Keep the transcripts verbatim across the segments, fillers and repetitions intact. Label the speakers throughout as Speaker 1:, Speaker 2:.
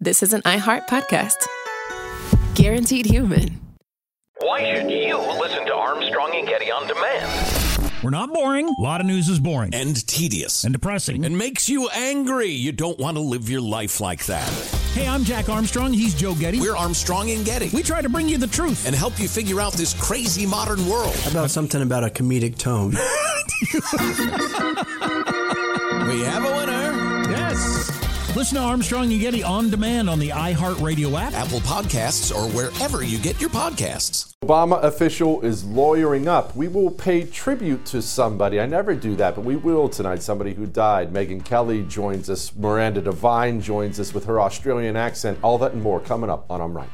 Speaker 1: this is an iHeart podcast. Guaranteed human.
Speaker 2: Why should you listen to Armstrong and Getty on demand?
Speaker 3: We're not boring. A lot of news is boring.
Speaker 4: And tedious.
Speaker 3: And depressing.
Speaker 4: And makes you angry. You don't want to live your life like that.
Speaker 3: Hey, I'm Jack Armstrong. He's Joe Getty.
Speaker 4: We're Armstrong and Getty.
Speaker 3: We try to bring you the truth.
Speaker 4: And help you figure out this crazy modern world.
Speaker 5: How about something about a comedic tone?
Speaker 4: We have a winner.
Speaker 3: Yes. Listen to Armstrong and Getty on demand on the iHeartRadio app,
Speaker 4: Apple Podcasts, or wherever you get your podcasts.
Speaker 6: Obama official is lawyering up. We will pay tribute to somebody. I never do that, but we will tonight. Somebody who died. Megyn Kelly joins us. Miranda Devine joins us with her Australian accent. All that and more coming up on I'm Right.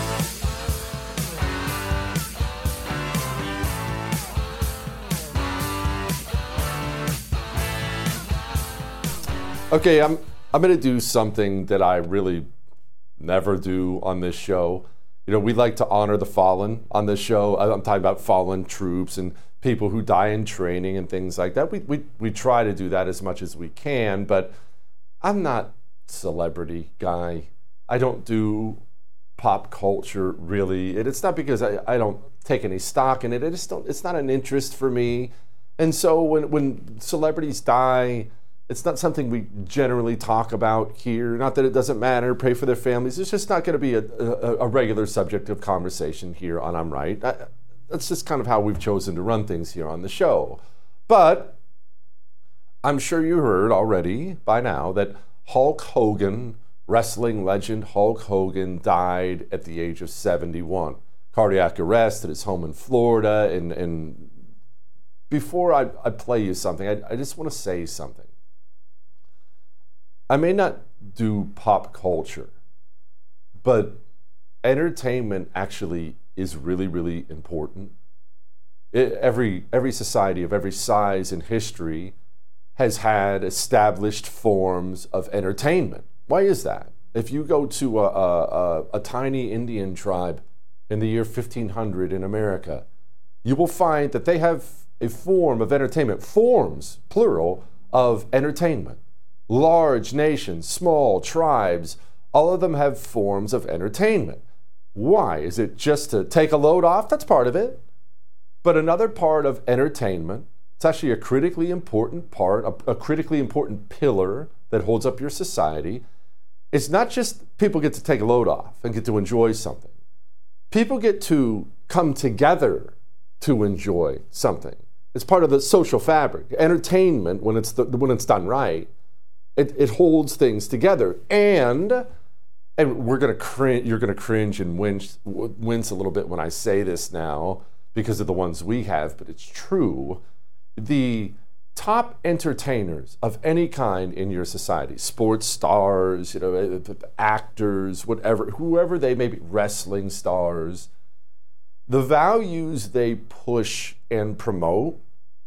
Speaker 6: Okay, I'm I'm going to do something that I really never do on this show. You know, we like to honor the fallen on this show. I'm talking about fallen troops and people who die in training and things like that. We we we try to do that as much as we can, but I'm not celebrity guy. I don't do pop culture really. And it's not because I, I don't take any stock in it. I just don't, it's not an interest for me. And so when when celebrities die, it's not something we generally talk about here. Not that it doesn't matter, pray for their families. It's just not going to be a, a, a regular subject of conversation here on I'm Right. I, that's just kind of how we've chosen to run things here on the show. But I'm sure you heard already by now that Hulk Hogan, wrestling legend Hulk Hogan, died at the age of seventy-one. Cardiac arrest at his home in Florida. And, and before I, I play you something, I, I just want to say something. I may not do pop culture, but entertainment actually is really, really important. It, every every society of every size in history has had established forms of entertainment. Why is that? If you go to a, a, a, a tiny Indian tribe in the year fifteen hundred in America, you will find that they have a form of entertainment, forms, plural, of entertainment. Large nations, small tribes, all of them have forms of entertainment. Why? Is it just to take a load off? That's part of it. But another part of entertainment, it's actually a critically important part, a, a critically important pillar that holds up your society. It's not just people get to take a load off and get to enjoy something. People get to come together to enjoy something. It's part of the social fabric. Entertainment, when it's the, when it's done right, It, it holds things together, and and we're gonna cringe. You're gonna cringe and wince, wince a little bit when I say this now because of the ones we have, but it's true. The top entertainers of any kind in your society, sports stars, you know, actors, whatever, whoever they may be, wrestling stars, the values they push and promote,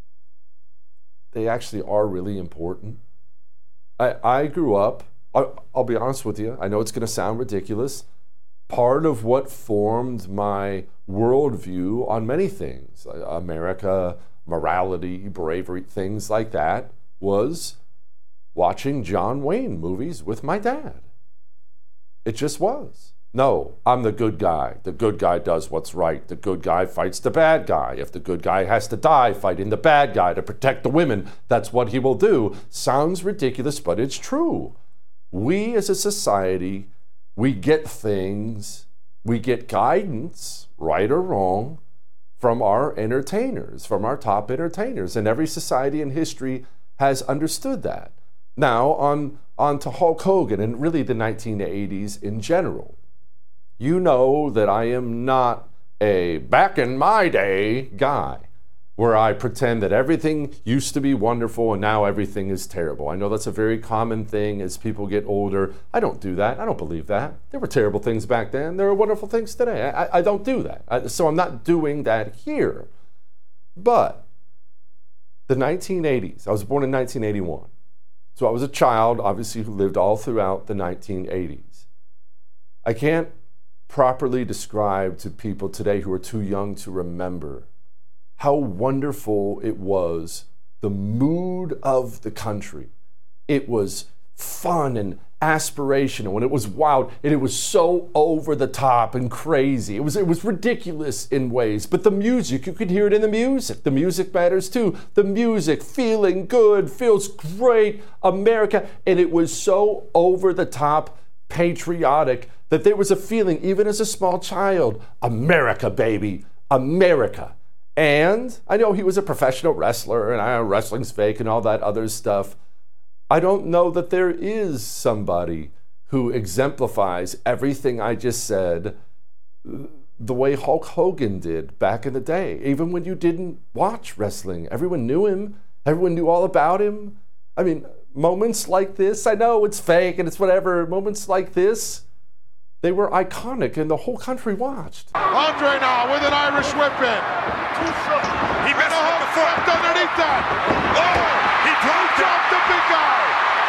Speaker 6: they actually are really important. I, I grew up, I'll, I'll be honest with you, I know it's going to sound ridiculous. Part of what formed my worldview on many things, America, morality, bravery, things like that, was watching John Wayne movies with my dad. It just was. No, I'm the good guy. The good guy does what's right. The good guy fights the bad guy. If the good guy has to die fighting the bad guy to protect the women, that's what he will do. Sounds ridiculous, but it's true. We as a society, we get things, we get guidance, right or wrong, from our entertainers, from our top entertainers. And every society in history has understood that. Now, on, on to Hulk Hogan and really the nineteen eighties in general. You know that I am not a back in my day guy where I pretend that everything used to be wonderful and now everything is terrible. I know that's a very common thing as people get older. I don't do that. I don't believe that. There were terrible things back then. There are wonderful things today. I, I don't do that. I, so I'm not doing that here. But the nineteen eighties, I was born in nineteen eighty-one. So I was a child, obviously, who lived all throughout the nineteen eighties. I can't properly describe to people today who are too young to remember how wonderful it was, the mood of the country. It was fun and aspirational and it was wild and it was so over the top and crazy. It was it was ridiculous in ways. But the music, you could hear it in the music. The music matters too. The music, feeling good, feels great, America. And it was so over the top patriotic that there was a feeling, even as a small child, America, baby, America. And I know he was a professional wrestler and I know wrestling's fake and all that other stuff. I don't know that there is somebody who exemplifies everything I just said the way Hulk Hogan did back in the day. Even when you didn't watch wrestling, everyone knew him. Everyone knew all about him. I mean, moments like this, I know it's fake and it's whatever, moments like this, they were iconic and the whole country watched.
Speaker 7: Andre now with an Irish whip in. He missed with the foot underneath that. Oh, he dropped, dropped the big guy.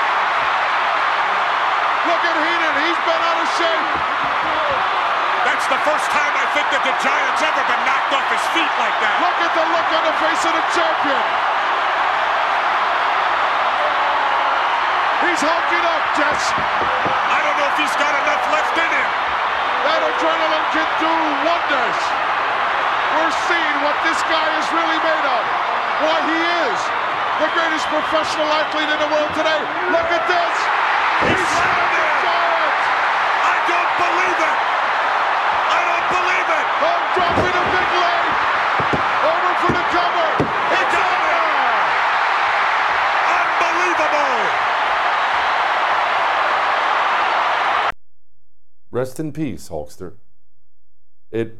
Speaker 7: Look at Heenan, he's been out of shape.
Speaker 8: That's the first time I think that the Giant's ever been knocked off his feet like that.
Speaker 7: Look at the look on the face of the champion. He's hulking up, Jess.
Speaker 8: I don't know if he's got enough left in him.
Speaker 7: That adrenaline can do wonders. We're seeing what this guy is really made of. Why he is the greatest professional athlete in the world today. Look at this. He's slammed the Giant.
Speaker 8: I don't believe it. I don't believe it.
Speaker 7: Oh, dropping a big leg. Over for the cover. It's over.
Speaker 8: Unbelievable.
Speaker 6: Rest in peace, Hulkster. It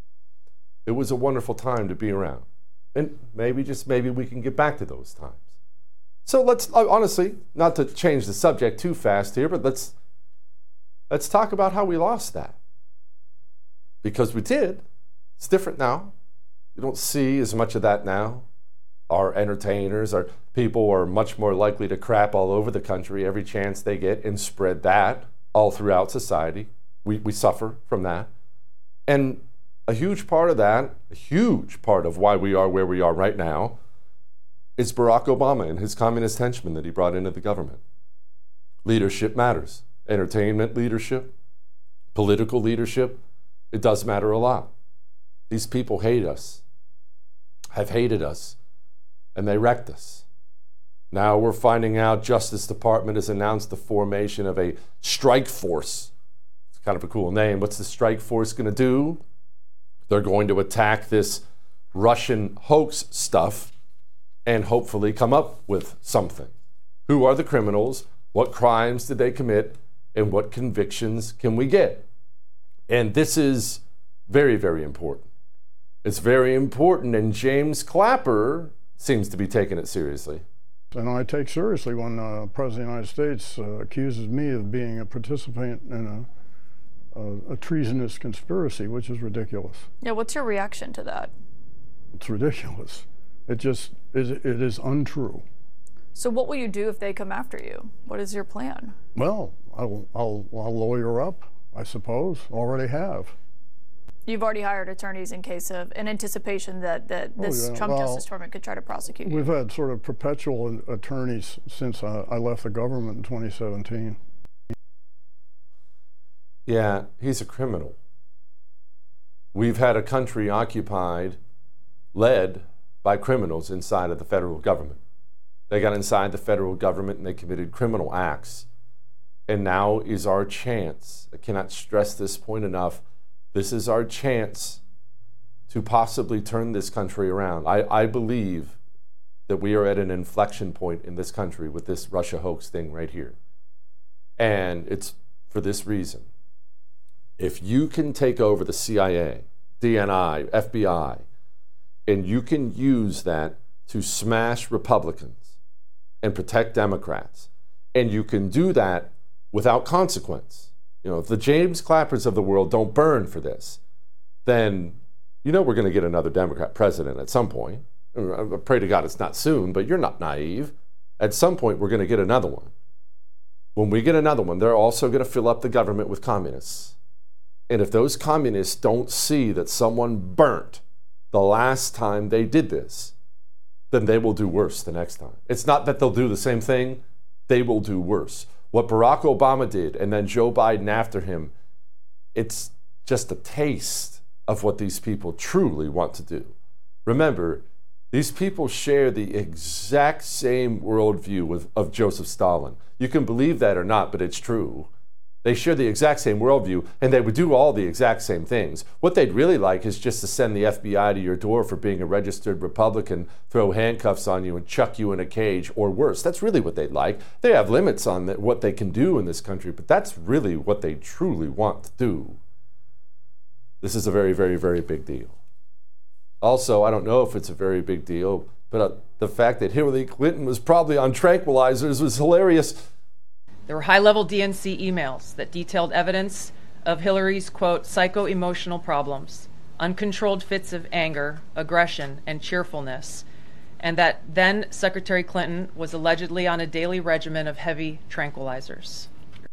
Speaker 6: it was a wonderful time to be around. And maybe, just maybe, we can get back to those times. So let's, honestly, not to change the subject too fast here, but let's let's talk about how we lost that. Because we did. It's different now. You don't see as much of that now. Our entertainers, our people are much more likely to crap all over the country every chance they get and spread that all throughout society. We, we suffer from that. And a huge part of that, a huge part of why we are where we are right now, is Barack Obama and his communist henchmen that he brought into the government. Leadership matters. Entertainment leadership, political leadership, it does matter a lot. These people hate us, have hated us, and they wrecked us. Now we're finding out Justice Department has announced the formation of a strike force. It's kind of a cool name. What's the strike force going to do? They're going to attack this Russian hoax stuff and hopefully come up with something. Who are the criminals? What crimes did they commit? And what convictions can we get? And this is very, very important. It's very important, and James Clapper seems to be taking it seriously.
Speaker 9: And I take seriously when uh, President of the United States uh, accuses me of being a participant in a A, a treasonous conspiracy, which is ridiculous.
Speaker 10: Yeah, what's your reaction to that?
Speaker 9: It's ridiculous. It just is, it is untrue.
Speaker 10: So what will you do if they come after you? What is your plan?
Speaker 9: Well, I'll, I'll, I'll lawyer up, I suppose. Already have.
Speaker 10: You've already hired attorneys in case of, in anticipation that, that this
Speaker 9: oh, yeah.
Speaker 10: Trump
Speaker 9: well,
Speaker 10: Justice Department could try to prosecute you.
Speaker 9: We've had sort of perpetual attorneys since I, I left the government in twenty seventeen.
Speaker 6: Yeah, he's a criminal. We've had a country occupied, led by criminals inside of the federal government. They got inside the federal government and they committed criminal acts. And now is our chance. I cannot stress this point enough. This is our chance to possibly turn this country around. I, I believe that we are at an inflection point in this country with this Russia hoax thing right here. And it's for this reason. If you can take over the C I A, D N I, F B I, and you can use that to smash Republicans and protect Democrats, and you can do that without consequence. You know, if the James Clappers of the world don't burn for this, then you know we're going to get another Democrat president at some point. I pray to God it's not soon, but you're not naive. At some point, we're going to get another one. When we get another one, they're also going to fill up the government with communists. And if those communists don't see that someone burnt the last time they did this, then they will do worse the next time. It's not that they'll do the same thing, they will do worse. what Barack Obama did and then Joe Biden after him, it's just a taste of what these people truly want to do. Remember, these people share the exact same worldview with, of Joseph Stalin. You can believe that or not, but it's true. They share the exact same worldview, and they would do all the exact same things. What they'd really like is just to send the F B I to your door for being a registered Republican, throw handcuffs on you, and chuck you in a cage, or worse. That's really what they'd like. They have limits on the, what they can do in this country, but that's really what they truly want to do. This is a very, very, very big deal. Also, I don't know if it's a very big deal, but uh, the fact that Hillary Clinton was probably on tranquilizers was hilarious.
Speaker 11: There were high-level D N C emails that detailed evidence of Hillary's, quote, psycho-emotional problems, uncontrolled fits of anger, aggression, and cheerfulness, and that then Secretary Clinton was allegedly on a daily regimen of heavy tranquilizers.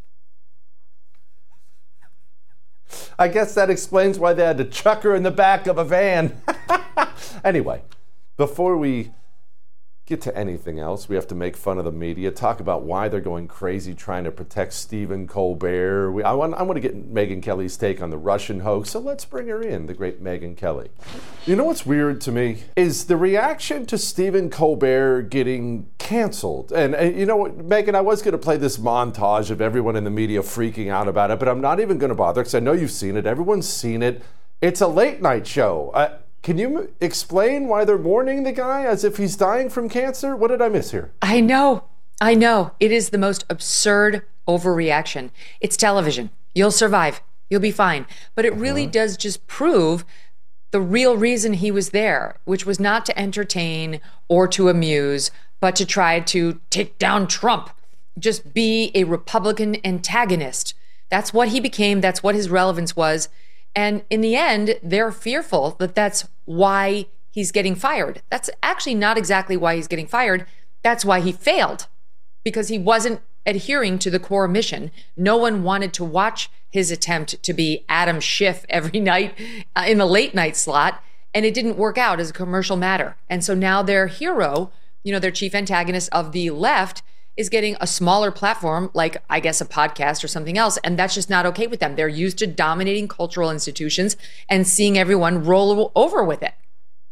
Speaker 6: I guess that explains why they had to chuck her in the back of a van. Anyway, before we get to anything else, we have to make fun of the media, talk about why they're going crazy trying to protect Stephen Colbert. We, I, want, I want to get Megyn Kelly's take on the Russian hoax, so let's bring her in, the great Megyn Kelly. You know what's weird to me is the reaction to Stephen Colbert getting canceled. And, and you know what, Megyn, I was going to play this montage of everyone in the media freaking out about it, but I'm not even going to bother because I know you've seen it. Everyone's seen it. It's a late night show. Uh, Can you explain why they're mourning the guy as if he's dying from cancer? What did I miss here?
Speaker 12: I know. I know. It is the most absurd overreaction. It's television. You'll survive. You'll be fine. But it really uh-huh. does just prove the real reason he was there, which was not to entertain or to amuse, but to try to take down Trump. Just be a Republican antagonist. That's what he became. That's what his relevance was. And in the end, they're fearful that that's why he's getting fired. That's actually not exactly why he's getting fired. That's why he failed, because he wasn't adhering to the core mission. No one wanted to watch his attempt to be Adam Schiff every night uh, in the late night slot, and it didn't work out as a commercial matter. And so now their hero, you know, their chief antagonist of the left, is getting a smaller platform, like, I guess, a podcast or something else. And that's just not okay with them. They're used to dominating cultural institutions and seeing everyone roll over with it.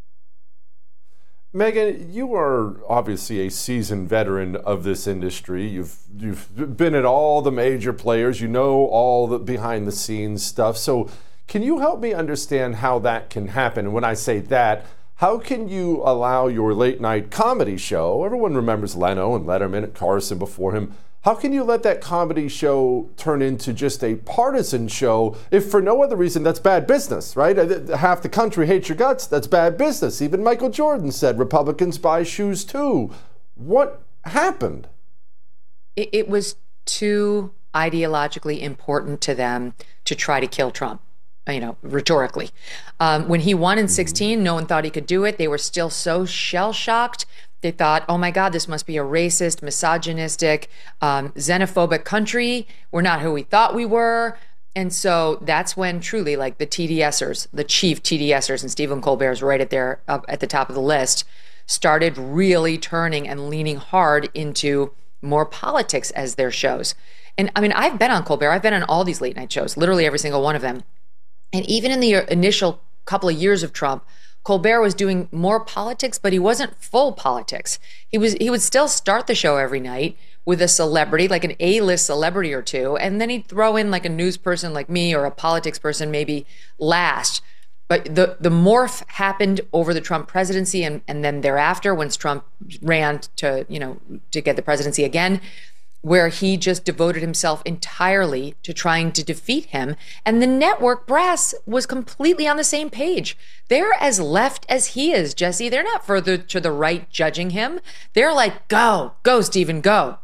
Speaker 6: Megyn, you are obviously a seasoned veteran of this industry. You've you've been at all the major players. You know all the behind the scenes stuff. So can you help me understand how that can happen? And when I say that, how can you allow your late night comedy show, everyone remembers Leno and Letterman and Carson before him, how can you let that comedy show turn into just a partisan show if for no other reason that's bad business, right? Half the country hates your guts, that's bad business. Even Michael Jordan said Republicans buy shoes too. What happened?
Speaker 12: It, it was too ideologically important to them to try to kill Trump. You know, rhetorically. Um, when he won in sixteen, no one thought he could do it. They were still so shell-shocked. They thought, oh my God, this must be a racist, misogynistic, um, xenophobic country. We're not who we thought we were. And so that's when truly, like, the TDSers, the chief TDSers, and Stephen Colbert's right at there, up at the top of the list, started really turning and leaning hard into more politics as their shows. And I mean, I've been on Colbert. I've been on all these late night shows, literally every single one of them. And even in the initial couple of years of Trump, Colbert was doing more politics, but he wasn't full politics. He was he would still start the show every night with a celebrity, like an A-list celebrity or two, and then he'd throw in like a news person like me or a politics person maybe last. But the, the morph happened over the Trump presidency and, and then thereafter, once Trump ran to, you know, to get the presidency again, where he just devoted himself entirely to trying to defeat him. And the network brass was completely on the same page. They're as left as he is, Jesse. They're not further to the right judging him. They're like, go, go, Stephen, go.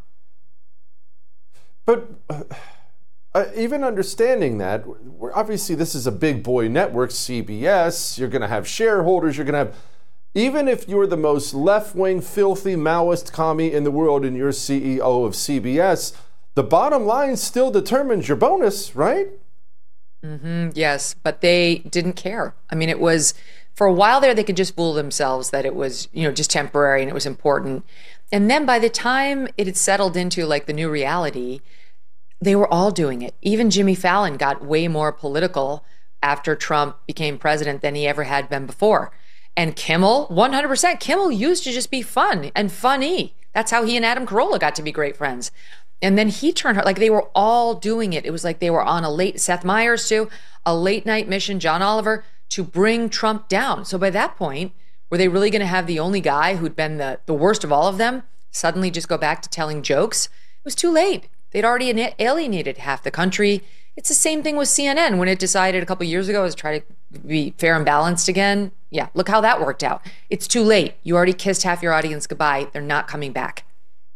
Speaker 6: But uh, even understanding that, obviously this is a big boy network, C B S. You're going to have shareholders. You're going to have... Even if you're the most left-wing, filthy Maoist commie in the world and you're C E O of C B S, the bottom line still determines your bonus, right?
Speaker 12: Mm-hmm, yes, but they didn't care. I mean, it was, for a while there, they could just fool themselves that it was, you know, just temporary and it was important. And then by the time it had settled into like the new reality, they were all doing it. Even Jimmy Fallon got way more political after Trump became president than he ever had been before. And Kimmel, one hundred percent, Kimmel used to just be fun and funny. That's how he and Adam Carolla got to be great friends. And then he turned her, like they were all doing it. It was like they were on a late, Seth Meyers too, a late night mission, John Oliver, to bring Trump down. So by that point, were they really going to have the only guy who'd been the, the worst of all of them suddenly just go back to telling jokes? It was too late. They'd already alienated half the country. It's the same thing with C N N when it decided a couple years ago to try to be fair and balanced again. Yeah, look how that worked out. It's too late. You already kissed half your audience goodbye. They're not coming back.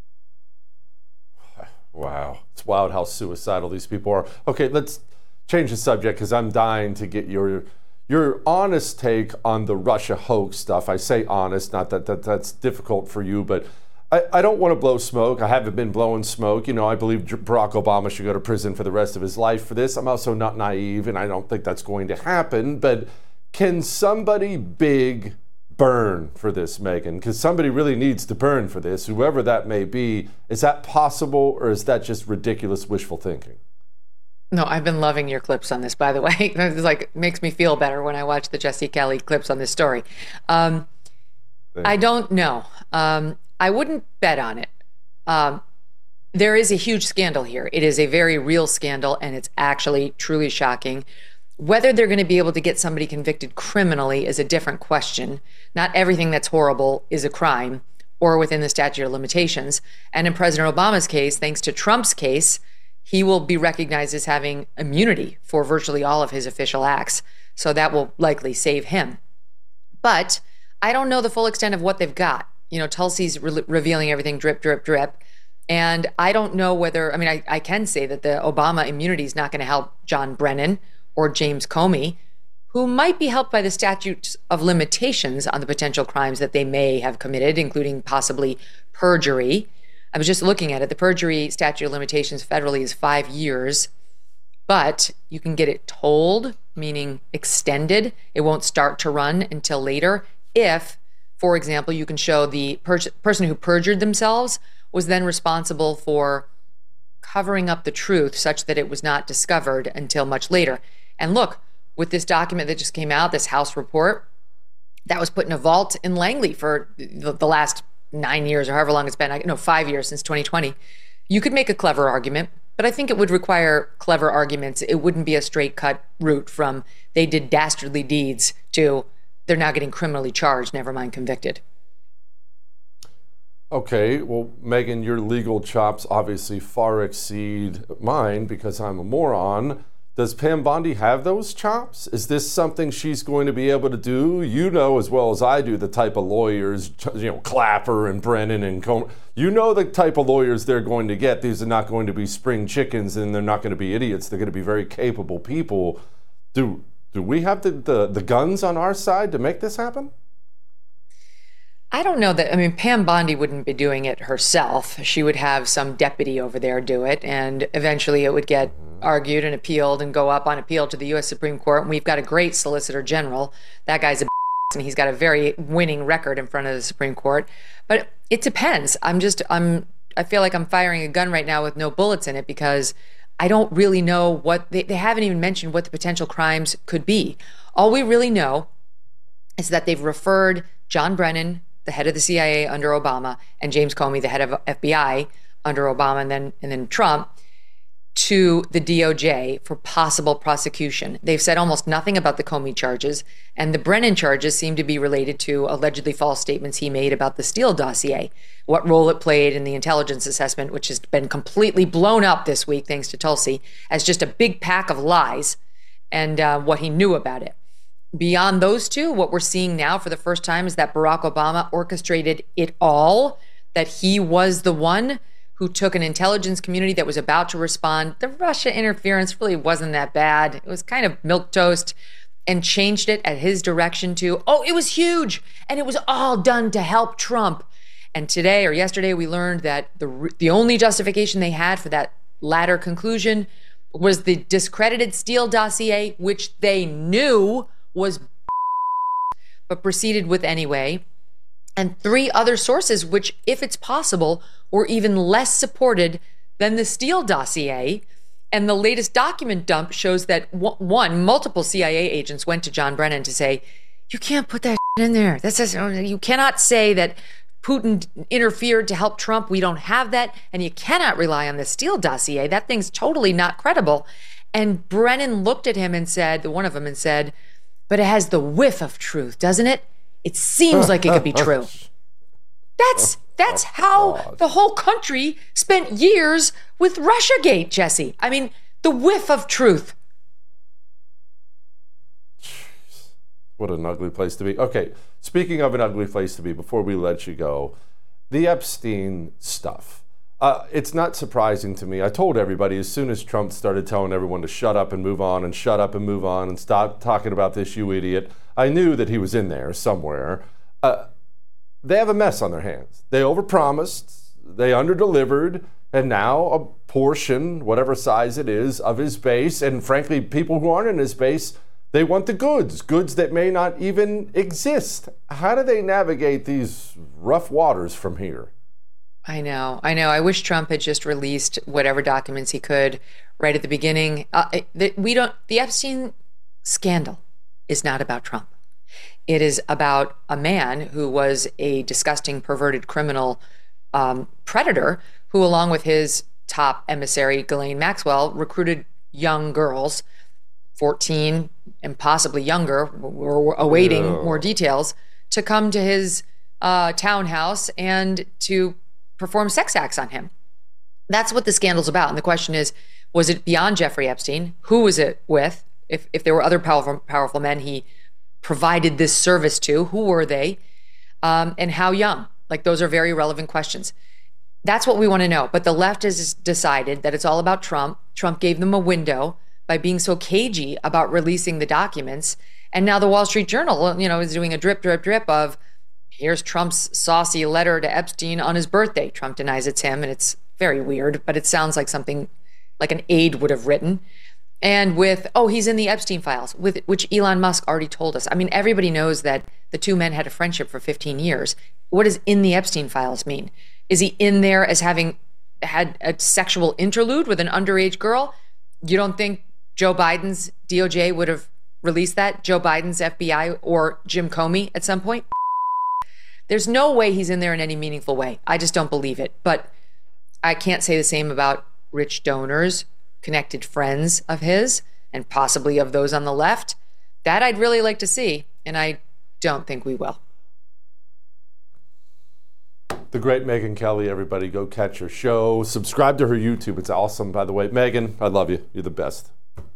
Speaker 6: Wow. It's wild how suicidal these people are. Okay, let's change the subject because I'm dying to get your your honest take on the Russia hoax stuff. I say honest, not that, that that's difficult for you, but I, I don't want to blow smoke. I haven't been blowing smoke. You know, I believe Barack Obama should go to prison for the rest of his life for this. I'm also not naive, and I don't think that's going to happen. But can somebody big burn for this, Megan? Because somebody really needs to burn for this, whoever that may be. Is that possible, or is that just ridiculous wishful thinking?
Speaker 12: No, I've been loving your clips on this, by the way. It's like, makes me feel better when I watch the Jesse Kelly clips on this story. Um, I don't know. Um, I wouldn't bet on it. Um, there is a huge scandal here. It is a very real scandal, and it's actually truly shocking. Whether they're going to be able to get somebody convicted criminally is a different question. Not everything that's horrible is a crime or within the statute of limitations. And in President Obama's case, thanks to Trump's case, he will be recognized as having immunity for virtually all of his official acts. So that will likely save him. But I don't know the full extent of what they've got. You know, Tulsi's re- revealing everything drip, drip, drip. And I don't know whether, I mean, I, I can say that the Obama immunity is not going to help John Brennan or James Comey, who might be helped by the statutes of limitations on the potential crimes that they may have committed, including possibly perjury. I was just looking at it. The perjury statute of limitations federally is five years, but you can get it tolled, meaning extended. It won't start to run until later if, for example, you can show the per- person who perjured themselves was then responsible for covering up the truth such that it was not discovered until much later. And look, with this document that just came out, this House report, that was put in a vault in Langley for the, the last nine years or however long it's been, I no, five years since twenty twenty. You could make a clever argument, but I think it would require clever arguments. It wouldn't be a straight cut route from they did dastardly deeds to they're now getting criminally charged, never mind convicted.
Speaker 6: Okay, well, Megan, your legal chops obviously far exceed mine because I'm a moron. Does Pam Bondi have those chops? Is this something she's going to be able to do? You know as well as I do the type of lawyers, you know, Clapper and Brennan and Comer. You know the type of lawyers they're going to get. These are not going to be spring chickens, and they're not going to be idiots. They're going to be very capable people. Do do we have the, the, the guns on our side to make this happen?
Speaker 12: I don't know that, I mean, Pam Bondi wouldn't be doing it herself. She would have some deputy over there do it, and eventually it would get argued and appealed and go up on appeal to the U S Supreme Court. And we've got a great Solicitor General. That guy's a and he's got a very winning record in front of the Supreme Court. But it depends. I'm just, I'm, I feel like I'm firing a gun right now with no bullets in it because I don't really know what, they, they haven't even mentioned what the potential crimes could be. All we really know is that they've referred John Brennan, the head of the C I A under Obama, and James Comey, the head of F B I under Obama and then and then Trump, to the D O J for possible prosecution. They've said almost nothing about the Comey charges, and the Brennan charges seem to be related to allegedly false statements he made about the Steele dossier, what role it played in the intelligence assessment, which has been completely blown up this week, thanks to Tulsi, as just a big pack of lies, and uh, what he knew about it. Beyond those two, what we're seeing now for the first time is that Barack Obama orchestrated it all, that he was the one who took an intelligence community that was about to respond. The Russia interference really wasn't that bad. It was kind of milquetoast, and changed it at his direction to, oh, it was huge, and it was all done to help Trump. And today or yesterday, we learned that the the only justification they had for that latter conclusion was the discredited Steele dossier, which they knew was but proceeded with anyway. and three other sources, which, if it's possible, were even less supported than the Steele dossier. And the latest document dump shows that, one, multiple C I A agents went to John Brennan to say, you can't put that in there. That's just, you cannot say that Putin interfered to help Trump. We don't have that. And you cannot rely on the Steele dossier. That thing's totally not credible. And Brennan looked at him and said, one of them, and said, but it has the whiff of truth, doesn't it? It seems like it could be true. That's that's how the whole country spent years with Russiagate, Jesse. I mean, the whiff of truth.
Speaker 6: Jeez, what an ugly place to be. Okay, speaking of an ugly place to be, before we let you go, the Epstein stuff. Uh, it's not surprising to me. I told everybody as soon as Trump started telling everyone to shut up and move on and shut up and move on and stop talking about this, you idiot, I knew that he was in there somewhere. Uh, they have a mess on their hands. They overpromised, they underdelivered, and now a portion, whatever size it is, of his base, and frankly, people who aren't in his base, they want the goods, goods that may not even exist. How do they navigate these rough waters from here?
Speaker 12: I know, I know. I wish Trump had just released whatever documents he could right at the beginning. Uh, the, we don't. The Epstein scandal is not about Trump. It is about a man who was a disgusting, perverted criminal um, predator who, along with his top emissary, Ghislaine Maxwell, recruited young girls, fourteen and possibly younger, we're awaiting yeah. more details, to come to his uh, townhouse and to perform sex acts on him. That's what the scandal's about. And the question is, was it beyond Jeffrey Epstein? Who was it with? If if there were other powerful powerful men he provided this service to, who were they? Um, and how young? Like, those are very relevant questions. That's what we want to know. But the left has decided that it's all about Trump. Trump gave them a window by being so cagey about releasing the documents. And now the Wall Street Journal, you know, is doing a drip, drip, drip of, here's Trump's saucy letter to Epstein on his birthday. Trump denies it's him, and it's very weird, but it sounds like something like an aide would have written. And with, oh, he's in the Epstein files, with which Elon Musk already told us. I mean, everybody knows that the two men had a friendship for fifteen years. What does in the Epstein files mean? Is he in there as having had a sexual interlude with an underage girl? You don't think Joe Biden's D O J would have released that? Joe Biden's F B I or Jim Comey at some point? There's no way he's in there in any meaningful way. I just don't believe it. But I can't say the same about rich donors, connected friends of his, and possibly of those on the left. That I'd really like to see, and I don't think we will.
Speaker 6: The great Megyn Kelly, everybody. Go catch her show. Subscribe to her YouTube. It's awesome, by the way. Megyn, I love you. You're the best.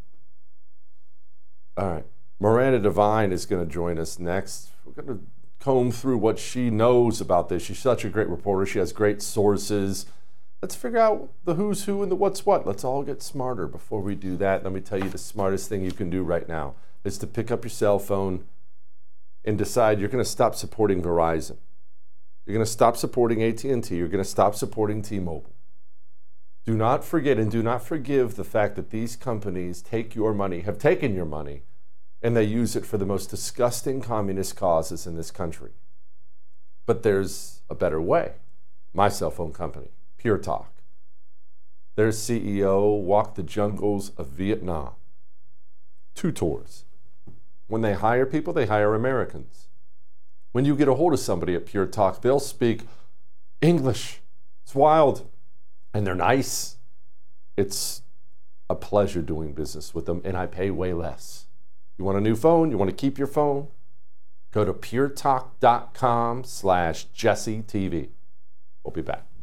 Speaker 6: All right. Miranda Devine is going to join us next. We're going to comb through what she knows about this. She's such a great reporter. She has great sources. Let's figure out the who's who and the what's what. Let's all get smarter. Before we do that, let me tell you the smartest thing you can do right now is to pick up your cell phone and decide you're going to stop supporting Verizon. You're going to stop supporting A T and T. You're going to stop supporting T-Mobile. Do not forget and do not forgive the fact that these companies take your money, have taken your money, and they use it for the most disgusting communist causes in this country. But there's a better way. My cell phone company, Pure Talk. Their C E O walked the jungles of Vietnam. Two tours. When they hire people, they hire Americans. When you get a hold of somebody at Pure Talk, they'll speak English. It's wild. And they're nice. It's a pleasure doing business with them, and I pay way less. You want a new phone? You want to keep your phone? Go to puretalk.com slash Jesse TV. We'll be back.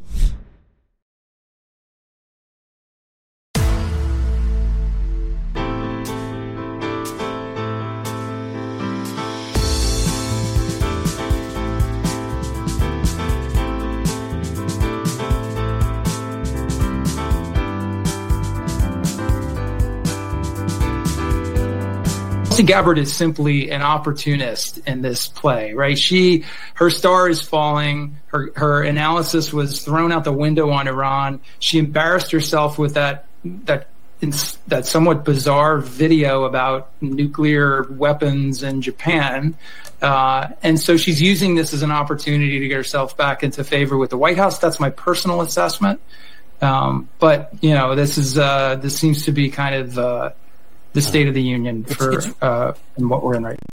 Speaker 13: Gabbard is simply an opportunist in this play, right? She, her star is falling. Her her analysis was thrown out the window on Iran. She embarrassed herself with that that in, that somewhat bizarre video about nuclear weapons in Japan. Uh, and so she's using this as an opportunity to get herself back into favor with the White House. That's my personal assessment. Um, but, you know, this is uh, this seems to be kind of uh, the State of the Union for it's, it's, uh, and what we're in right now.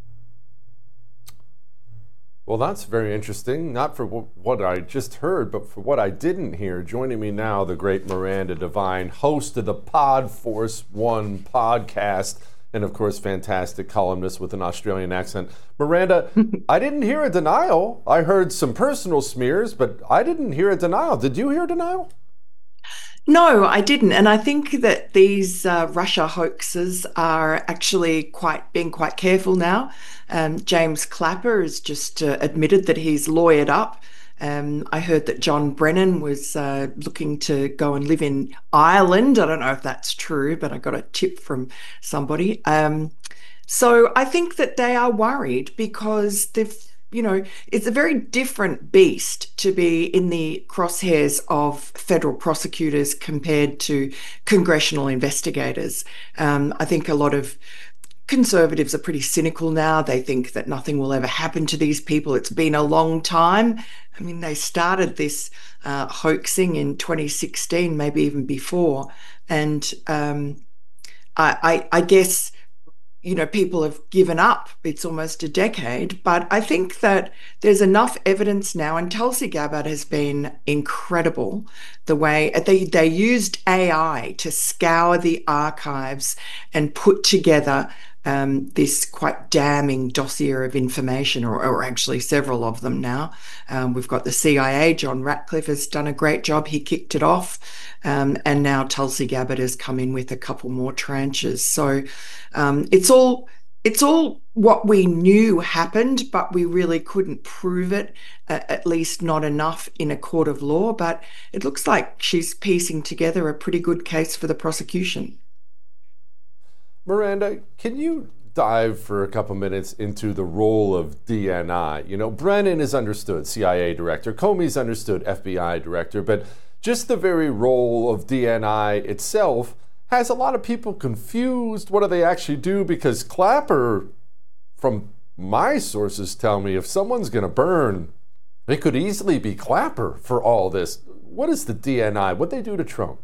Speaker 6: Well, that's very interesting. Not for w- what I just heard, but for what I didn't hear. Joining me now, the great Miranda Devine, host of the Pod Force One podcast, and of course, fantastic columnist with an Australian accent. Miranda, I didn't hear a denial. I heard some personal smears, but I didn't hear a denial. Did you hear a denial?
Speaker 14: No, I didn't. And I think that these uh, Russia hoaxes are actually quite being quite careful now. Um, James Clapper has just uh, admitted that he's lawyered up. Um, I heard that John Brennan was uh, looking to go and live in Ireland. I don't know if that's true, but I got a tip from somebody. Um, so I think that they are worried because they've You know, it's a very different beast to be in the crosshairs of federal prosecutors compared to congressional investigators. Um, I think a lot of conservatives are pretty cynical now. They think that nothing will ever happen to these people. It's been a long time. I mean, they started this uh, hoaxing in twenty sixteen, maybe even before. And um, I, I, I guess... you know, people have given up. It's almost a decade. But I think that there's enough evidence now, and Tulsi Gabbard has been incredible. The way they, they used A I to scour the archives and put together um, this quite damning dossier of information, or, or actually several of them now. Um, we've got the C I A. John Ratcliffe has done a great job. He kicked it off. Um, and now Tulsi Gabbard has come in with a couple more tranches. So um, it's all it's all what we knew happened, but we really couldn't prove it, uh, at least not enough in a court of law. But it looks like she's piecing together a pretty good case for the prosecution.
Speaker 6: Miranda, can you dive for a couple minutes into the role of D N I? You know, Brennan is understood, C I A director. Comey's understood, F B I director. But just the very role of D N I itself has a lot of people confused. What do they actually do? Because Clapper, from my sources, tell me if someone's going to burn, it could easily be Clapper for all this. What is the D N I? What they do to Trump?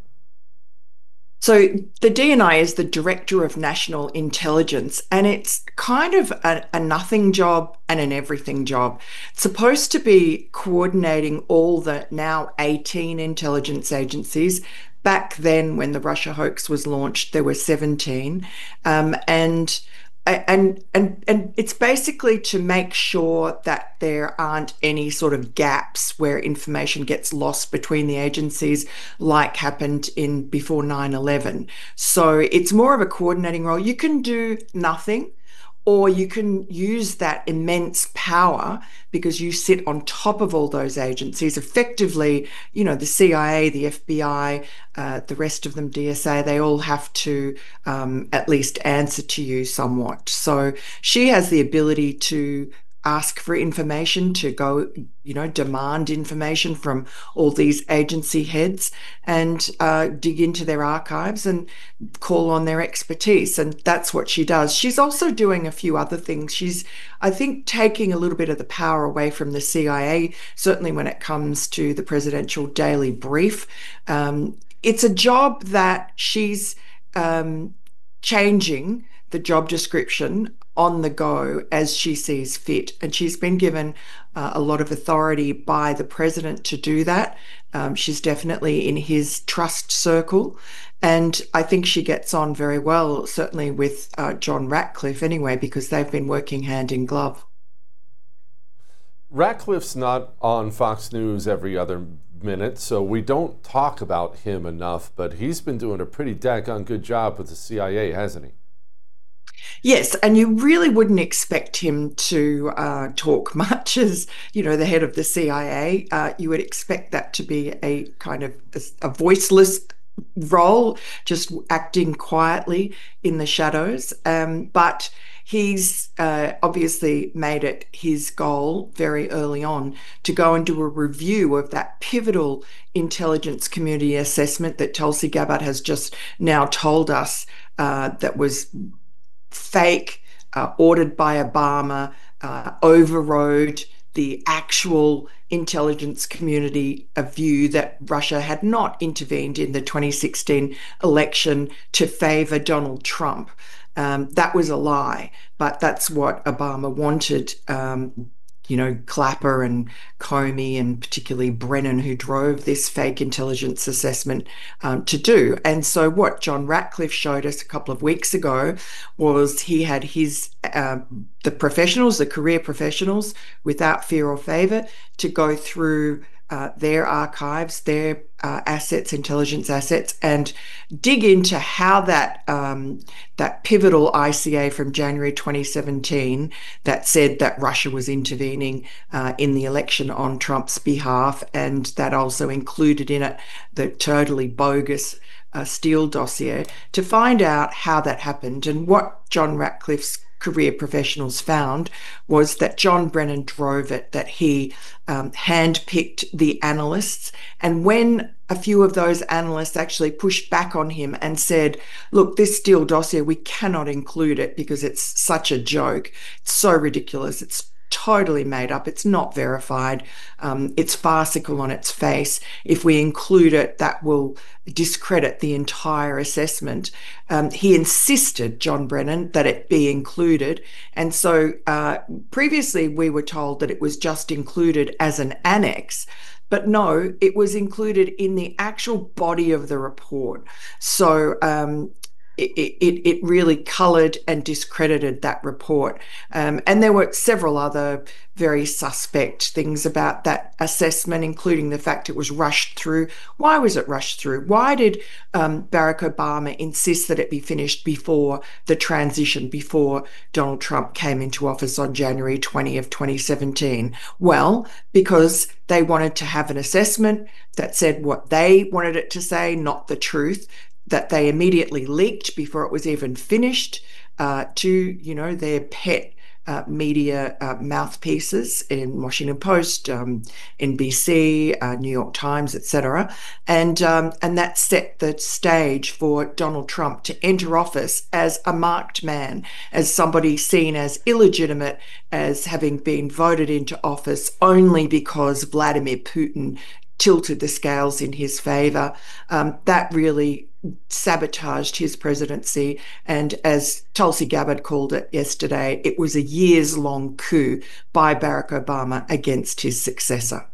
Speaker 14: So the D N I is the Director of National Intelligence, and it's kind of a, a nothing job and an everything job. It's supposed to be coordinating all the now eighteen intelligence agencies. Back then, when the Russia hoax was launched, there were seventeen. Um, and And, and and it's basically to make sure that there aren't any sort of gaps where information gets lost between the agencies, like happened in before nine eleven. So it's more of a coordinating role. You can do nothing, or you can use that immense power because you sit on top of all those agencies. Effectively, you know, the C I A, the F B I, uh, the rest of them, D S A, they all have to um, at least answer to you somewhat. So she has the ability to ask for information, to go, you know, demand information from all these agency heads and uh, dig into their archives and call on their expertise. And that's what she does. She's also doing a few other things. She's, I think, taking a little bit of the power away from the C I A, certainly when it comes to the presidential daily brief. Um, it's a job that she's um, changing the job description on the go as she sees fit. And she's been given uh, a lot of authority by the president to do that. Um, she's definitely in his trust circle. And I think she gets on very well, certainly with uh, John Ratcliffe anyway, because they've been working hand in glove.
Speaker 6: Ratcliffe's not on Fox News every other minute, so we don't talk about him enough, but he's been doing a pretty daggone good job with the C I A, hasn't he?
Speaker 14: Yes, and you really wouldn't expect him to uh, talk much as, you know, the head of the C I A. Uh, you would expect that to be a kind of a, a voiceless role, just acting quietly in the shadows. Um, but he's uh, obviously made it his goal very early on to go and do a review of that pivotal intelligence community assessment that Tulsi Gabbard has just now told us uh, that was fake, uh, ordered by Obama, uh, overrode the actual intelligence community a view that Russia had not intervened in the twenty sixteen election to favor Donald Trump. Um, that was a lie, but that's what Obama wanted. Um, you know, Clapper and Comey and particularly Brennan, who drove this fake intelligence assessment um, to do. And so what John Ratcliffe showed us a couple of weeks ago was he had his, uh, the professionals, the career professionals, without fear or favor, to go through Uh, their archives, their uh, assets, intelligence assets, and dig into how that um, that pivotal I C A from January twenty seventeen that said that Russia was intervening uh, in the election on Trump's behalf, and that also included in it the totally bogus uh, Steele dossier, to find out how that happened. And what John Ratcliffe's career professionals found was that John Brennan drove it, that he um, handpicked the analysts. And when a few of those analysts actually pushed back on him and said, look, this Steele dossier, we cannot include it because it's such a joke. It's so ridiculous. It's totally made up. It's not verified. Um, it's farcical on its face. If we include it, that will discredit the entire assessment. Um, he insisted, John Brennan, that it be included. And so uh, previously we were told that it was just included as an annex. But no, it was included in the actual body of the report. So um, It, it, it really coloured and discredited that report. Um, and there were several other very suspect things about that assessment, including the fact it was rushed through. Why was it rushed through? Why did um, Barack Obama insist that it be finished before the transition, before Donald Trump came into office on January twentieth, twenty seventeen? Well, because they wanted to have an assessment that said what they wanted it to say, not the truth, that they immediately leaked before it was even finished uh, to, you know, their pet uh, media uh, mouthpieces in Washington Post, um, N B C, uh, New York Times, et cetera. And, um, and that set the stage for Donald Trump to enter office as a marked man, as somebody seen as illegitimate, as having been voted into office only because Vladimir Putin tilted the scales in his favor. Um, that really sabotaged his presidency. And as Tulsi Gabbard called it yesterday, it was a years-long coup by Barack Obama against his successor.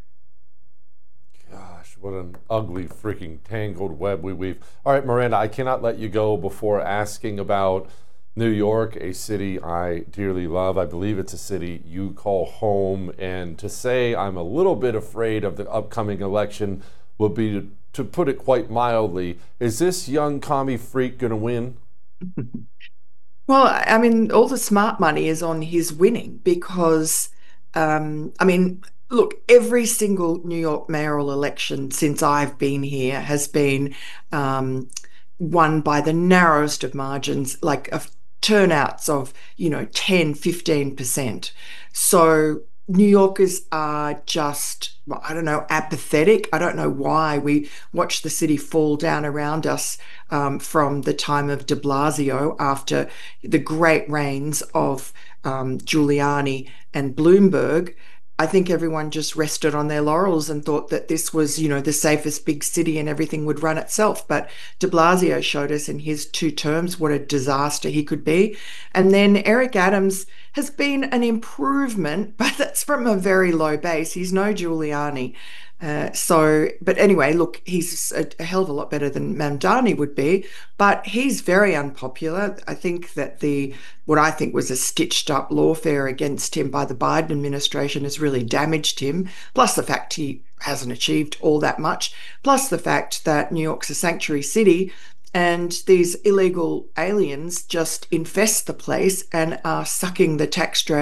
Speaker 6: Gosh, what an ugly freaking tangled web we weave. All right, Miranda, I cannot let you go before asking about New York, a city I dearly love. I believe it's a city you call home. And to say I'm a little bit afraid of the upcoming election would be, to, to put it quite mildly. Is this young commie freak going to win?
Speaker 14: Well, I mean, all the smart money is on his winning because, um, I mean, look, every single New York mayoral election since I've been here has been um, won by the narrowest of margins, like of turnouts of, you know, ten, fifteen percent. So New Yorkers are just, well, I don't know, apathetic. I don't know why. We watch the city fall down around us um, from the time of de Blasio after the great reigns of um, Giuliani and Bloomberg. I think everyone just rested on their laurels and thought that this was, you know, the safest big city and everything would run itself. But de Blasio showed us in his two terms what a disaster he could be. And then Eric Adams has been an improvement, but that's from a very low base. He's no Giuliani. Uh, so, but anyway, look, he's a, a hell of a lot better than Mamdani would be, but he's very unpopular. I think that the, what I think was a stitched up lawfare against him by the Biden administration has really damaged him, plus the fact he hasn't achieved all that much, plus the fact that New York's a sanctuary city and these illegal aliens just infest the place and are sucking the tax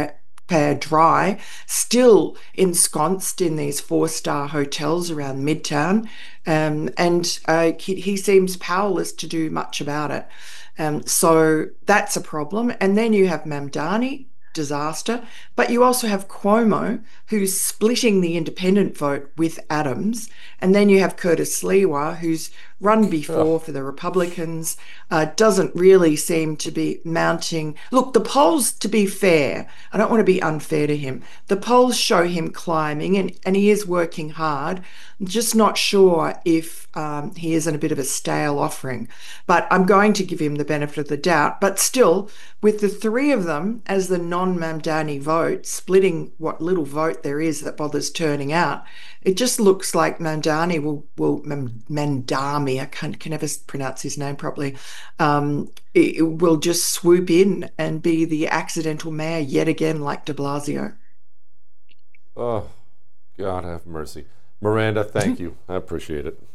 Speaker 14: taxpayer dry, still ensconced in these four-star hotels around Midtown, um, and uh, he, he seems powerless to do much about it. Um, so that's a problem. And then you have Mamdani, disaster, but you also have Cuomo, who's splitting the independent vote with Adams, and then you have Curtis Sliwa, who's run before oh. for the Republicans, uh, doesn't really seem to be mounting. Look, the polls, to be fair, I don't want to be unfair to him, the polls show him climbing, and, and he is working hard. I'm just not sure if um, he isn't a bit of a stale offering, but I'm going to give him the benefit of the doubt. But still, with the three of them as the non-Mamdani vote, splitting what little vote there is that bothers turning out, it just looks like Mamdani will, will Mamdani, I can't, can never pronounce his name properly, um, it, it will just swoop in and be the accidental mayor yet again, like de Blasio.
Speaker 6: Oh, God have mercy. Miranda, thank you. I appreciate it.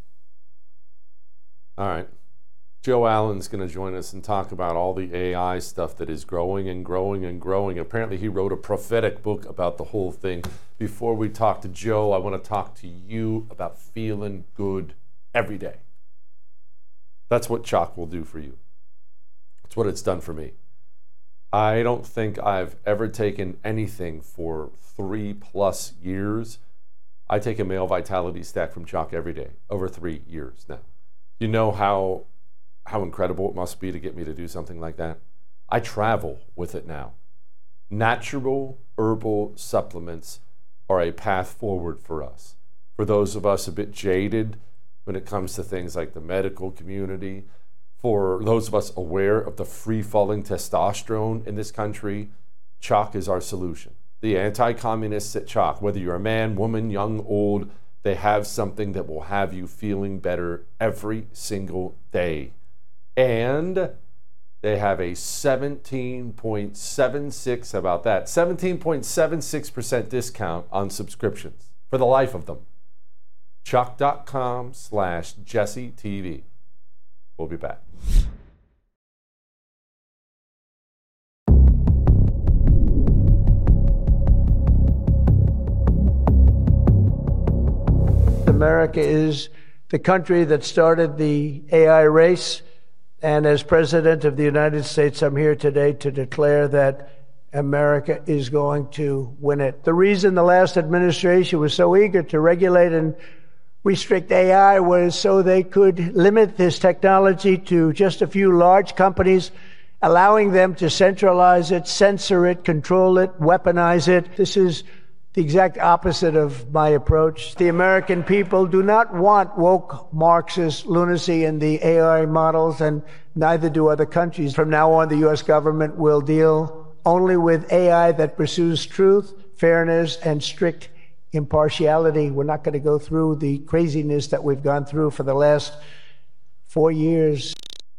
Speaker 6: All right. Joe Allen's going to join us and talk about all the A I stuff that is growing and growing and growing. Apparently, he wrote a prophetic book about the whole thing. Before we talk to Joe, I want to talk to you about feeling good every day. That's what Choq will do for you. It's what it's done for me. I don't think I've ever taken anything for three plus years. I take a male vitality stack from Choq every day, over three years now. You know how how incredible it must be to get me to do something like that? I travel with it now. Natural herbal supplements are a path forward for us. For those of us a bit jaded when it comes to things like the medical community, for those of us aware of the free-falling testosterone in this country, Choq is our solution. The anti-communists at Choq, whether you're a man, woman, young, old, they have something that will have you feeling better every single day. And they have a seventeen point seven six, how about that? seventeen point seven six percent discount on subscriptions for the life of them. Choq.com slash Jesse TV. We'll be back.
Speaker 15: America is the country that started the A I race. And as President of the United States, I'm here today to declare that America is going to win it. The reason the last administration was so eager to regulate and restrict A I was so they could limit this technology to just a few large companies, allowing them to centralize it, censor it, control it, weaponize it. This is the exact opposite of my approach. The American people do not want woke Marxist lunacy in the A I models, and neither do other countries. From now on, the U S government will deal only with A I that pursues truth, fairness, and strict impartiality. We're not going to go through the craziness that we've gone through for the last four years.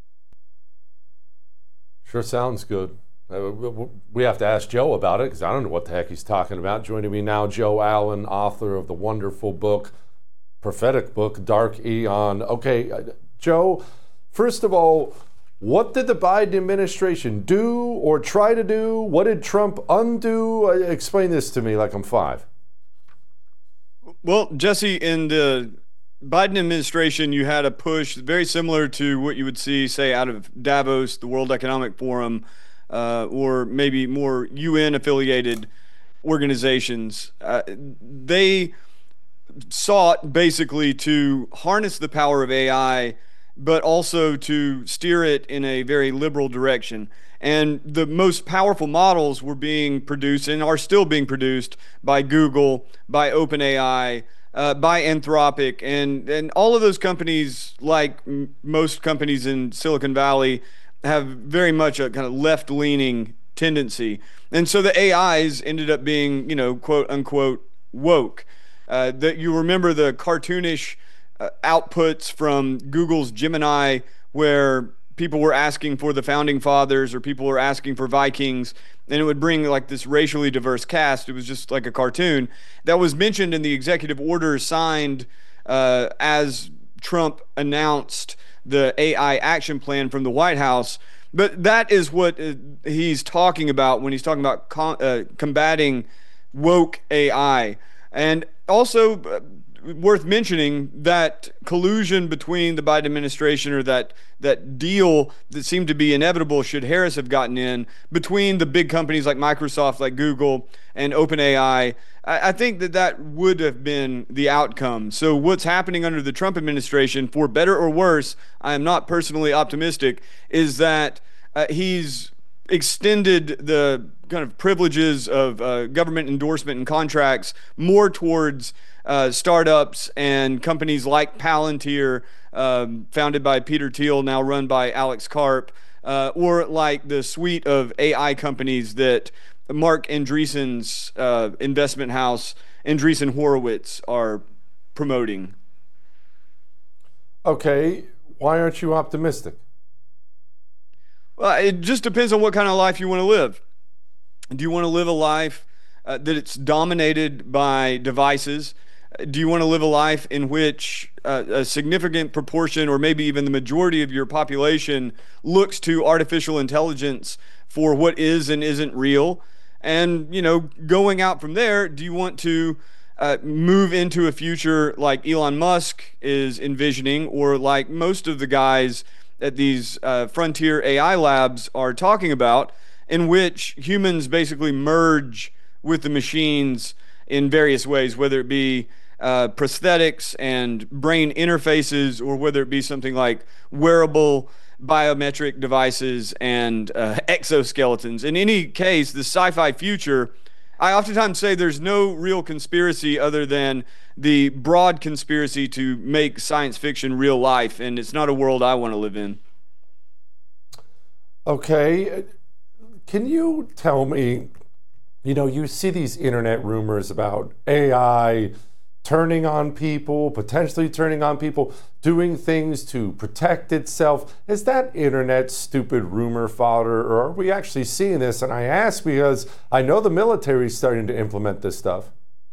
Speaker 6: Sure sounds good. Uh, we have to ask Joe about it because I don't know what the heck he's talking about. Joining me now, Joe Allen, author of the wonderful book, prophetic book, Dark Aeon. Okay, uh, Joe, first of all, what did the Biden administration do or try to do? What did Trump undo? Uh, explain this to me like I'm five.
Speaker 16: Well, Jesse, in the Biden administration, you had a push very similar to what you would see, say, out of Davos, the World Economic Forum, Uh, or maybe more U N-affiliated organizations. Uh, they sought basically to harness the power of A I, but also to steer it in a very liberal direction. And the most powerful models were being produced and are still being produced by Google, by OpenAI, uh, by Anthropic, and, and all of those companies, like m- most companies in Silicon Valley, have very much a kind of left-leaning tendency. And so the A Is ended up being, you know, quote unquote, woke. Uh, that you remember the cartoonish uh, outputs from Google's Gemini, where people were asking for the founding fathers or people were asking for Vikings, and it would bring like this racially diverse cast. It was just like a cartoon that was mentioned in the executive order signed uh, as Trump announced the A I action plan from the White House. But that is what uh, he's talking about when he's talking about com- uh, combating woke A I. And also uh, worth mentioning that collusion between the Biden administration, or that that deal that seemed to be inevitable should Harris have gotten in, between the big companies like Microsoft, like Google, and OpenAI. I, I think that that would have been the outcome. So what's happening under the Trump administration, for better or worse, I am not personally optimistic, is that uh, he's extended the kind of privileges of uh, government endorsement and contracts more towards uh, startups and companies like Palantir, um, founded by Peter Thiel, now run by Alex Karp, uh, or like the suite of A I companies that Mark Andreessen's uh, investment house, Andreessen Horowitz, are promoting.
Speaker 6: Okay, why aren't you optimistic?
Speaker 16: Well, it just depends on what kind of life you want to live. Do you want to live a life uh, that it's dominated by devices? Do you want to live a life in which uh, a significant proportion, or maybe even the majority of your population, looks to artificial intelligence for what is and isn't real? And, you know, going out from there, do you want to uh, move into a future like Elon Musk is envisioning, or like most of the guys at these uh, frontier A I labs are talking about, in which humans basically merge with the machines in various ways, whether it be uh, prosthetics and brain interfaces, or whether it be something like wearable biometric devices and uh, exoskeletons. In any case, the sci-fi future, I oftentimes say there's no real conspiracy other than the broad conspiracy to make science fiction real life, and it's not a world I want to live in.
Speaker 6: Okay, can you tell me, you know, you see these internet rumors about A I turning on people, potentially turning on people, doing things to protect itself. Is that internet stupid rumor fodder, or are we actually seeing this? And I ask because I know the military is starting to implement this stuff.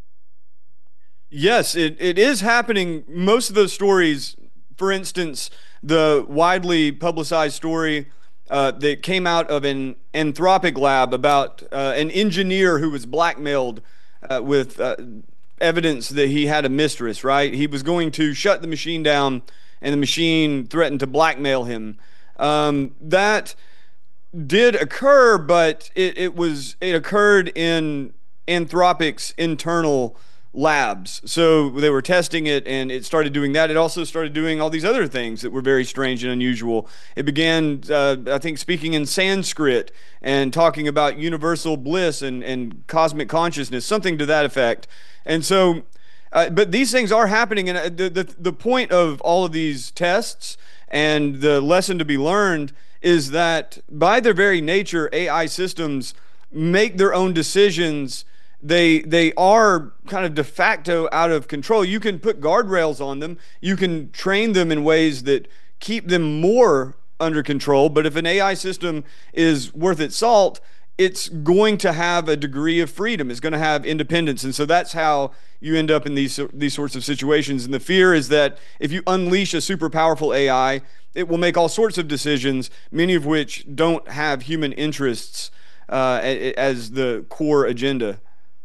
Speaker 16: Yes, it, it is happening. Most of those stories, for instance, the widely publicized story uh, that came out of an Anthropic lab about uh, an engineer who was blackmailed uh, with uh, evidence that he had a mistress, right? He was going to shut the machine down, and the machine threatened to blackmail him. Um, that did occur, but it, it was it occurred in Anthropic's internal labs. So they were testing it, and it started doing that. It also started doing all these other things that were very strange and unusual. It began, uh, I think, speaking in Sanskrit and talking about universal bliss and, and cosmic consciousness, something to that effect. And so, uh, but these things are happening, and the, the the point of all of these tests and the lesson to be learned is that by their very nature, A I systems make their own decisions. They they are kind of de facto out of control. You can put guardrails on them. You can train them in ways that keep them more under control. But if an A I system is worth its salt, it's going to have a degree of freedom. It's going to have independence. And so that's how you end up in these these sorts of situations. And the fear is that if you unleash a super powerful A I, it will make all sorts of decisions, many of which don't have human interests uh, as the core agenda.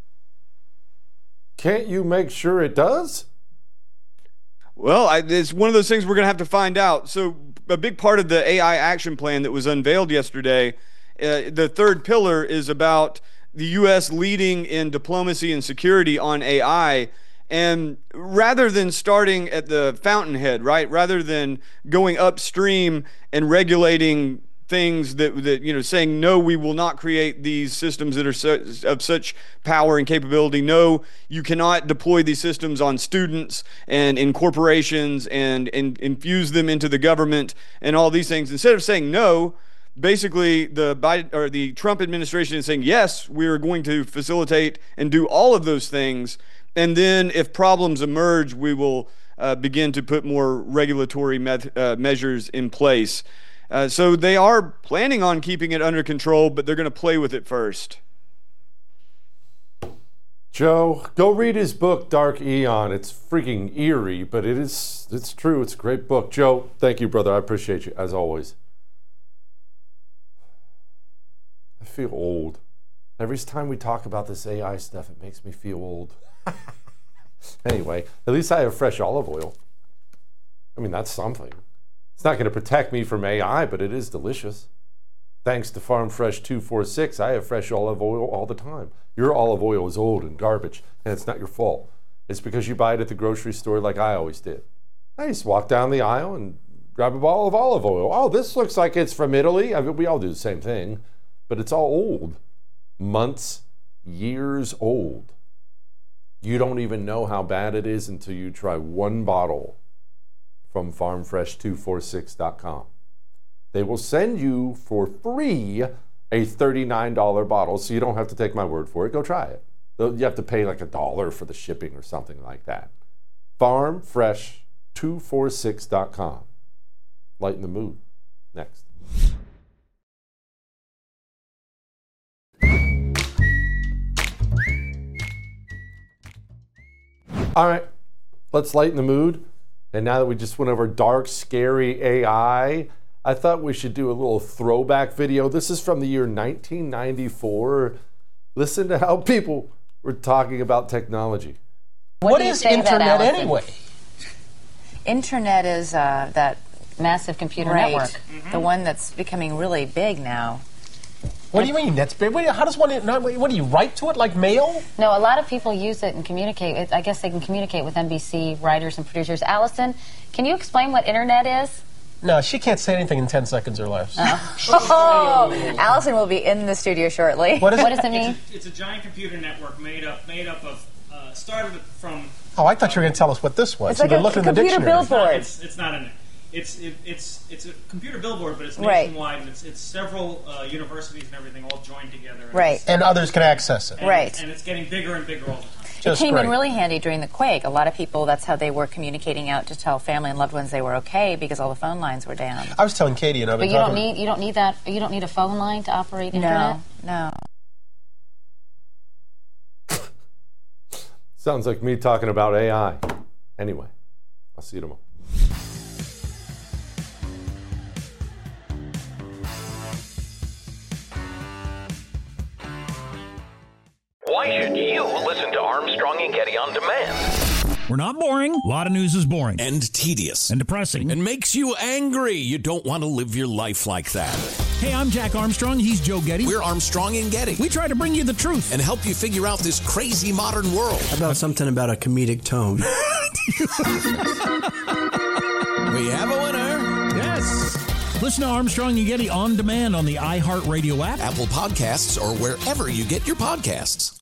Speaker 6: Can't you make sure it does?
Speaker 16: Well, I, it's one of those things we're going to have to find out. So a big part of the A I action plan that was unveiled yesterday, uh, the third pillar is about the U S leading in diplomacy and security on A I. And rather than starting at the fountainhead, right, rather than going upstream and regulating things that, that you know, saying, no, we will not create these systems that are so, of such power and capability. No, you cannot deploy these systems on students and in corporations and, and infuse them into the government and all these things. Instead of saying no, basically the Biden or the Trump administration is saying, yes, we are going to facilitate and do all of those things. And then if problems emerge, we will uh, begin to put more regulatory me- uh, measures in place. Uh, so they are planning on keeping it under control, but they're going to play with it first.
Speaker 6: Joe, go read his book, Dark Aeon. It's freaking eerie, but it is, it's true. It's a great book. Joe, thank you, brother. I appreciate you, as always. feel old. Every time we talk about this A I stuff, it makes me feel old. Anyway, at least I have fresh olive oil. I mean, that's something. It's not going to protect me from A I, but it is delicious. Thanks to Farm Fresh two forty-six, I have fresh olive oil all the time. Your olive oil is old and garbage, and it's not your fault. It's because you buy it at the grocery store like I always did. I just walk down the aisle and grab a bottle of olive oil. Oh, this looks like it's from Italy. I mean, we all do the same thing, but it's all old. Months, years old. You don't even know how bad it is until you try one bottle from farm fresh two forty-six dot com. They will send you for free a thirty-nine dollars bottle, so you don't have to take my word for it. Go try it. You have to pay like a dollar for the shipping or something like that. farm fresh two forty-six dot com. Lighten the mood. Next. All right, let's lighten the mood. And now that we just went over dark, scary A I, I thought we should do a little throwback video. This is from the year nineteen ninety-four. Listen to how people were talking about technology.
Speaker 17: What, what is internet anyway?
Speaker 18: Internet is uh, that massive computer
Speaker 17: right.
Speaker 18: network,
Speaker 17: Mm-hmm.
Speaker 18: the one that's becoming really big now.
Speaker 17: What do you mean? That's big. How does one? What do you write to it like mail?
Speaker 18: No, a lot of people use it and communicate. It, I guess they can communicate with N B C writers and producers. Allison, can you explain what internet is?
Speaker 17: No, she can't say anything in ten seconds or less.
Speaker 18: Oh, oh Allison will be in the studio shortly.
Speaker 17: What, is
Speaker 18: what
Speaker 17: it?
Speaker 18: does it mean?
Speaker 19: It's a, it's a giant computer network made up made up of uh, started from.
Speaker 17: Oh, I thought you were going to tell us what this was.
Speaker 18: It's like a,
Speaker 17: look
Speaker 18: a
Speaker 17: in
Speaker 18: computer
Speaker 17: the
Speaker 18: billboard.
Speaker 19: It's, it's not in it. It's it, it's it's a computer billboard, but it's
Speaker 18: right.
Speaker 19: nationwide. And it's it's several uh, universities and everything all joined together. And
Speaker 18: right.
Speaker 17: And others can access it.
Speaker 19: And,
Speaker 18: right.
Speaker 19: And it's getting bigger and bigger all the time.
Speaker 17: Just
Speaker 18: it came
Speaker 17: great.
Speaker 18: in really handy during the quake. A lot of people, that's how they were communicating out to tell family and loved ones they were okay because all the phone lines were down.
Speaker 17: I was telling Katie, and I've been
Speaker 18: But you don't
Speaker 17: talking...
Speaker 18: need you don't need that. You don't need a phone line to operate internet.
Speaker 12: No,
Speaker 18: no.
Speaker 6: Sounds like me talking about A I. Anyway, I'll see you tomorrow.
Speaker 2: Why should you listen to Armstrong and Getty on demand?
Speaker 3: We're not boring. A lot of news is boring.
Speaker 4: And tedious.
Speaker 3: And depressing.
Speaker 4: And makes you angry. You don't want to live your life like that.
Speaker 3: Hey, I'm Jack Armstrong. He's Joe Getty.
Speaker 4: We're Armstrong and Getty.
Speaker 3: We try to bring you the truth.
Speaker 4: And help you figure out this crazy modern world.
Speaker 5: How about something about a comedic tone?
Speaker 4: We have a winner.
Speaker 3: Yes. Listen to Armstrong and Getty on demand on the iHeartRadio app,
Speaker 4: Apple Podcasts, or wherever you get your podcasts.